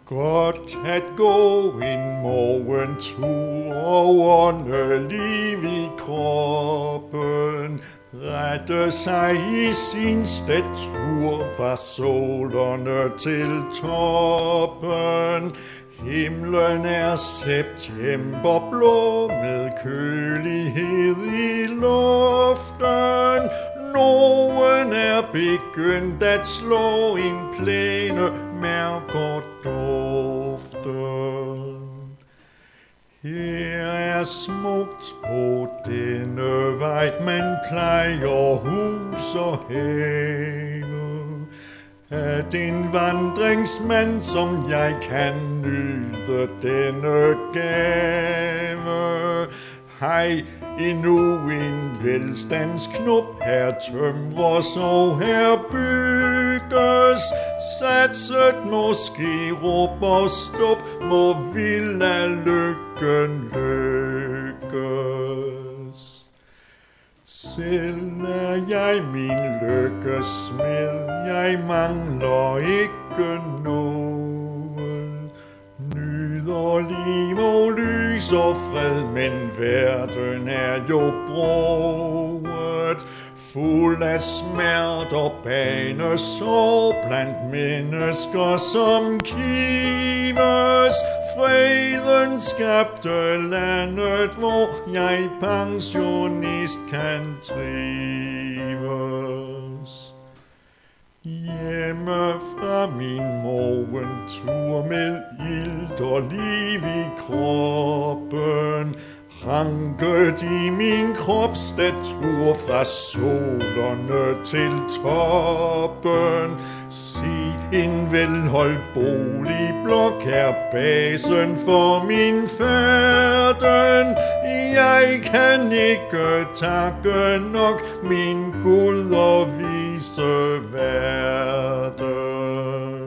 Godt at gå en morgentur og ånde liv i kroppen, rette sig i sin statur fra solerne til toppen. Himlen er septemberblå med kølighed i luften. Nogen er begyndt at slå en plæne, mærker duften. Her er smukt på denne vej, man plejer hus og have. At en vandringsmand som jeg kan nyde denne gave. Hej, endnu en velstandsknop, her tømres og her bygges. Satset måske råb og stop, må villa lykken lykkes. Selv er jeg min lykkes smed, jeg mangler ikke noget. Nyder liv og lys og fred, men verden er jo broet. Fuld af smerter, banesår blandt mennesker som kives. Freden skabte landet, hvor jeg pensionist kan trives. Hjemme fra min morgentur med ilt og liv i kroppen, ranket i min kropsstatur fra solerne til toppen. Se, en velholdt boligblok er basen for min færden. Jeg kan ikke takke nok min Gud og vise verden.